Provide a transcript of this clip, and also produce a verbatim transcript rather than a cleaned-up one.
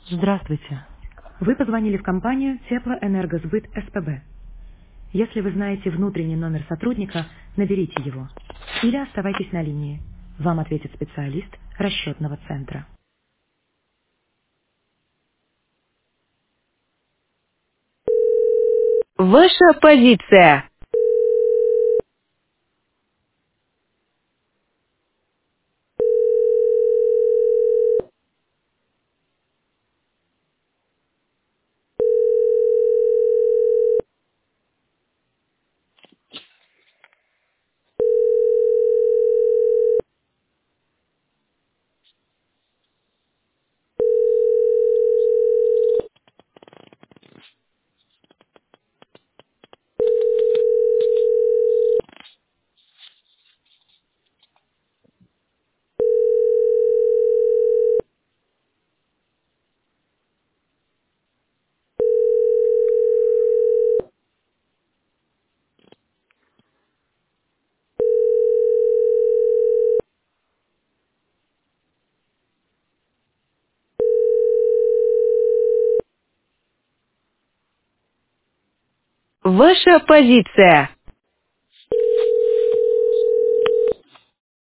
Здравствуйте. Вы позвонили в компанию Теплоэнергосбыт СПБ. Если вы знаете внутренний номер сотрудника, наберите его. Или оставайтесь на линии. Вам ответит специалист расчетного центра. Ваша позиция. Ваша позиция.